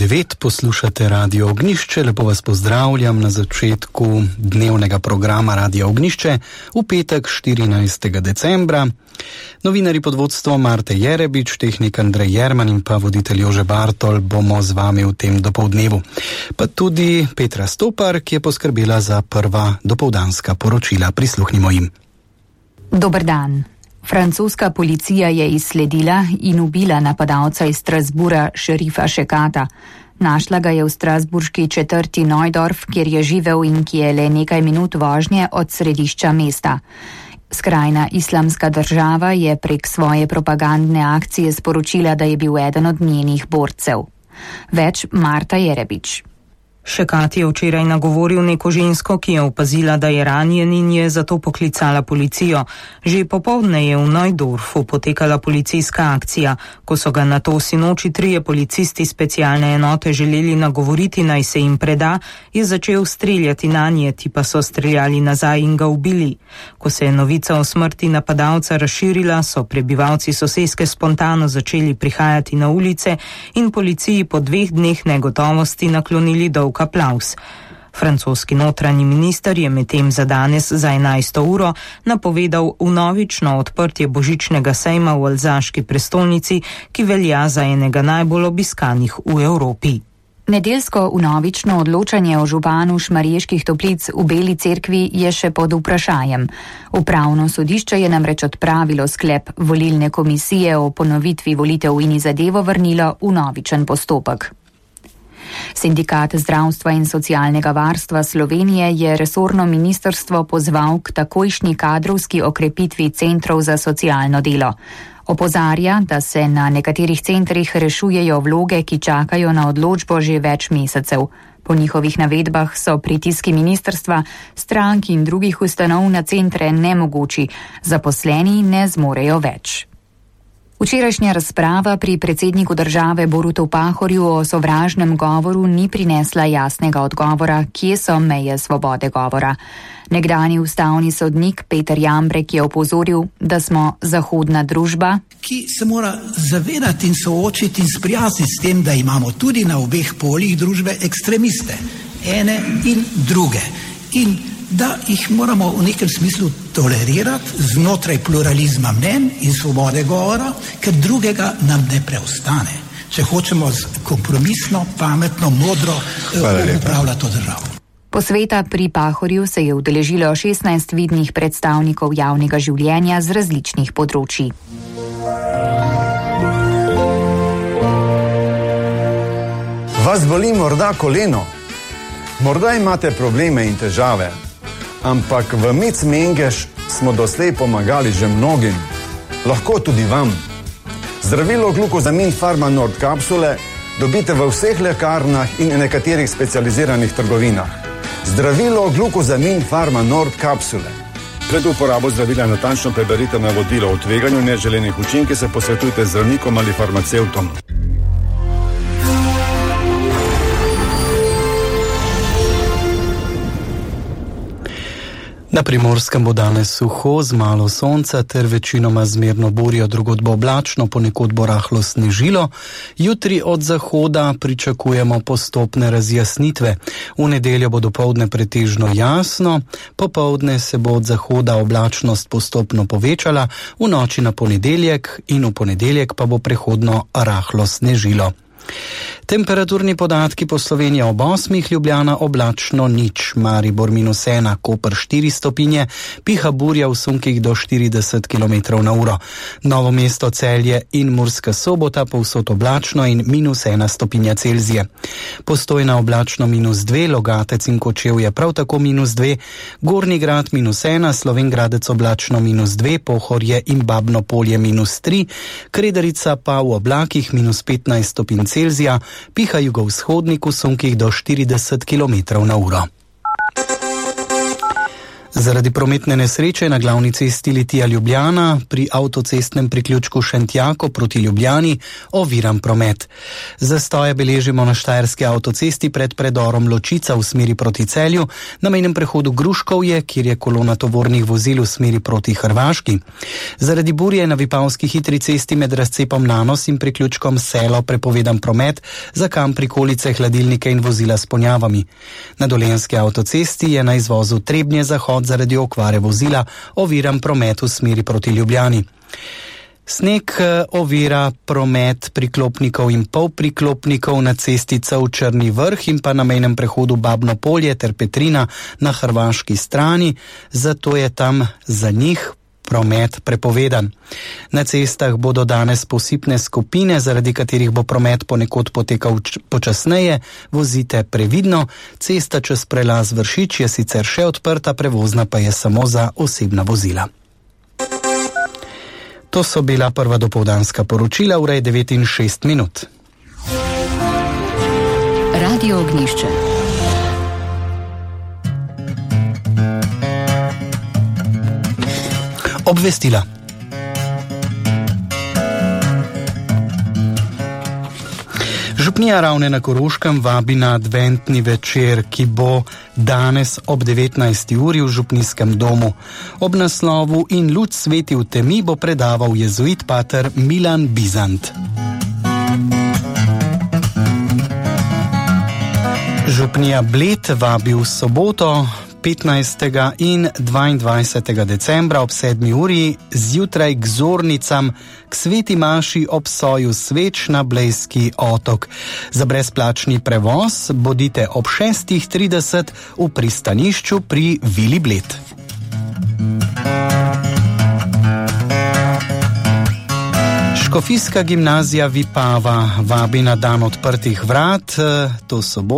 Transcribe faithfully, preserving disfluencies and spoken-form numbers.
devet poslušate Radio Ognjišče. Lepo vas pozdravljam na začetku dnevnega programa Radio Ognjišče v petek štirinajstega decembra. Novinari pod vodstvom Marte Jerebič, tehnik Andrej Jerman in pa voditelj Jože Bartol bomo z vami v tem dopoldnevu. Pa tudi Petra Stopar, ki je poskrbela za prva dopoldanska poročila. Prisluhnimo jim. Dober dan. Francoska policija je izsledila in ubila napadalca iz Strasbura, šerifa Šekata. Našla ga je v strasburški četrti Neudorf, kjer je živel in ki je le nekaj minut vožnje od središča mesta. Skrajna islamska država je prek svoje propagandne akcije sporočila, da je bil eden od njenih borcev. Več Marta Jerebič. Šekat je včeraj nagovoril neko žensko, ki je opazila, da je ranjen in je zato poklicala policijo. Že popoldne je v Neudorfu potekala policijska akcija. Ko so ga nato sinoči trije policisti specialne enote želeli nagovoriti, naj se jim preda, je začel streljati nanje, ti pa so streljali nazaj in ga ubili. Ko se je novica o smrti napadalca razširila, so prebivalci soseske spontano začeli prihajati na ulice in policiji po dveh dneh negotovosti naklonili dolg aplavz. Francoski notranji minister je medtem za danes za enajsto uro napovedal vnovično odprtje božičnega sejma v alzaški prestolnici, ki velja za enega najbolj obiskanih v Evropi. Nedeljsko vnovično odločanje o županu Šmarjeških Toplic v Beli cerkvi je še pod vprašanjem. Upravno sodišče je namreč odpravilo sklep volilne komisije o ponovitvi volitev in zadevo vrnilo v vnovičen postopek. Sindikat zdravstva in socialnega varstva Slovenije je resorno ministrstvo pozval k takojšnji kadrovski okrepitvi centrov za socialno delo. Opozarja, da se na nekaterih centrih rešujejo vloge, ki čakajo na odločbo že več mesecev. Po njihovih navedbah so pritiski ministrstva, strank in drugih ustanov na centre nemogoči, zaposleni ne zmorejo več. Včerajšnja razprava pri predsedniku države Borutu Pahorju o sovražnem govoru ni prinesla jasnega odgovora, kje so meje svobode govora. Nekdanji ustavni sodnik Peter Jambrek je opozoril, da smo zahodna družba, ki se mora zavedati in soočiti in sprijazniti s tem, da imamo tudi na obeh poljih družbe ekstremiste, ene in druge. In da jih moramo v nekem smislu tolerirati znotraj pluralizma mnenj in svobode govora, ker drugega nam ne preostane, če hočemo kompromisno, pametno, modro upravljati to državo. Posveta pri Pahorju se je udeležilo šestnajst vidnih predstavnikov javnega življenja z različnih področij. Vas boli morda koleno? Morda imate probleme in težave, ampak v Mic Mengeš smo doslej pomagali že mnogim, lahko tudi vam. Zdravilo Glukozamin Pharma Nord kapsule dobite v vseh lekarnah in nekaterih specializiranih trgovinah. Zdravilo Glukozamin Pharma Nord kapsule. Pred uporabo zdravila natančno preberite navodilo o tveganju neželenih učinkov, se posvetujte z zdravnikom ali farmacevtom. Na Primorskem bo danes suho, z malo sonca ter večinoma zmerno burjo, drugod bo oblačno, ponekod bo rahlo snežilo. Jutri od zahoda pričakujemo postopne razjasnitve. V nedeljo bo dopoldne pretežno jasno, popoldne se bo od zahoda oblačnost postopno povečala, v noči na ponedeljek in v ponedeljek pa bo prehodno rahlo snežilo. Temperaturni podatki po Sloveniji ob osmih, Ljubljana oblačno nič, Maribor minus ena, Koper štiri stopinje, piha burja v sunkih do štirideset kilometrov na uro. Novo mesto, Celje in Murska Sobota povsod oblačno in minus ena stopinja Celzije. Postojna oblačno minus dve, Logatec in Kočevje prav tako minus dve, Gornji Grad minus ena, Slovenj Gradec oblačno minus dve, Pohorje in Babno Polje minus tri, Kredarica pa v oblakih minus petnajst stopinj Celzija, piha jugovzhodnik v sunkih do štirideset kilometrov na uro. Zaradi prometne nesreče na glavni cesti Litija-Ljubljana pri avtocestnem priključku Šentjako proti Ljubljani oviran promet. Zastoje beležimo na štajerski avtocesti pred predorom Ločica v smeri proti Celju, na mejnem prehodu Gruškovje, kjer je kolona tovornih vozil v smeri proti Hrvaški. Zaradi burje na Vipavski hitri cesti med razcepom Nanos in priključkom Selo prepovedan promet, za kam prikolice, hladilnike in vozila s ponjavami. Na Dolenjski avtocesti je na izvozu Trebnje-Zahod zaradi okvare vozila oviran promet v smeri proti Ljubljani. Sneg ovira promet priklopnikov in polpriklopnikov na cesti Črni vrh in pa na mejnem prehodu Babno polje ter Petrina na hrvaški strani, zato je tam za njih promet prepovedan. Na cestah bodo danes posipne skupine, zaradi katerih bo promet ponekod potekal počasneje, vozite previdno, cesta čez prelaz Vršič je sicer še odprta, prevozna pa je samo za osebna vozila. To so bila prva dopoldanska poročila, ura je devet in šest minut. Radio Ognjišče. Obvestila. Župnija Ravne na Koroškem vabi na adventni večer, ki bo danes ob devetnajsti uri v župnijskem domu. Ob naslovu In luč sveti v temi bo predaval jezuit pater Milan Bizant. Župnija Bled vabi v soboto petnajstega in dvaindvajsetega decembra ob sedmi uri zjutraj k zornicam k sveti maši ob soju sveč na Blejski otok. Za brezplačni prevoz bodite ob šestih trideset v pristanišču pri Vili Bled. Škofijska gimnazija Vipava vabi na dan odprtih vrat, to soboto